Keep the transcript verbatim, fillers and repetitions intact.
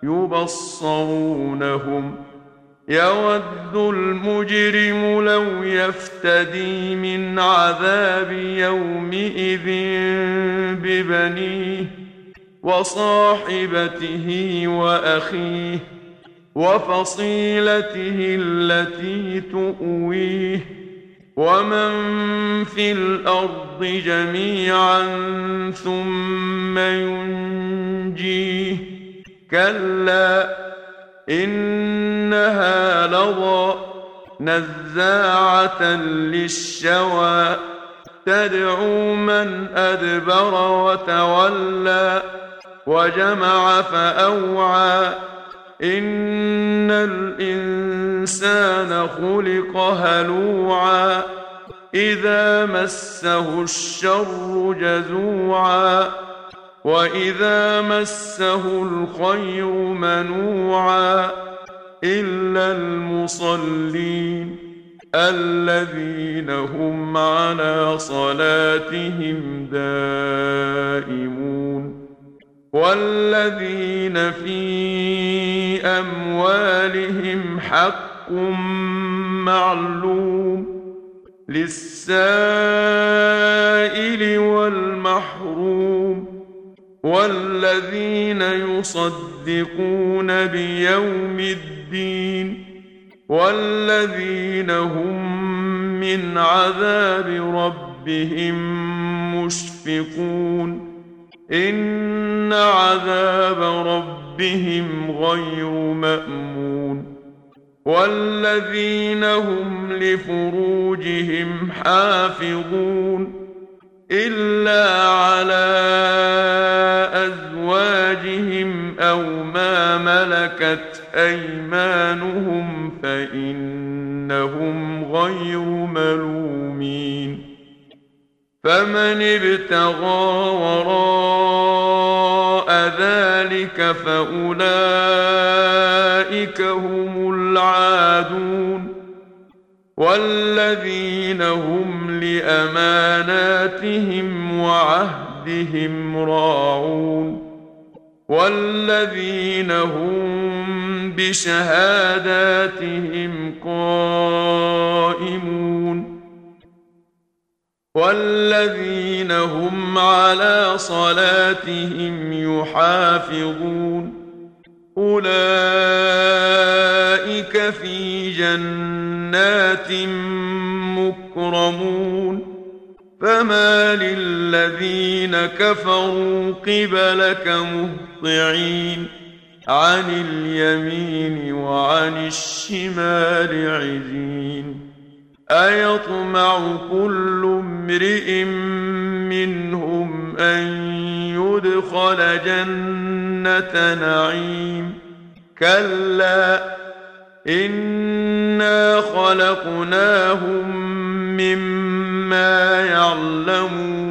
يبصرونهم يود المجرم لو يفتدي من عذاب يومئذ ببنيه وصاحبته وأخيه وفصيلته التي تؤويه ومن في الأرض جميعا ثم ينجيه كلا إنها لظى نزاعة للشوى تدعو من أدبر وتولى وجمع فأوعى إن الإنسان خلق هلوعا إذا مسه الشر جزوعا وإذا مسه الخير منوعا إلا المصلين الذين هم على صلاتهم دائمون والذين في أموالهم حق معلوم للسائل والمحروم والذين يصدقون بيوم الدين والذين هم من عذاب ربهم مشفقون إن عذاب ربهم غير مأمون والذين هم لفروجهم حافظون إلا على أزواجهم أو ما ملكت أيمانهم فإنهم غير ملومين فمن ابتغى وراء ذلك فأولئك هم العادون والذين هم لأماناتهم وعهدهم راعون والذين هم بشهاداتهم قائمون والذين هم على صلاتهم يحافظون أولئك في جنات مكرمون فما للذين كفروا قبلك مهطعين عن اليمين وعن الشمال عزين أيطمع كل امرئ منهم أن يدخل جنة نعيم كلا إنا خلقناهم مما يعلمون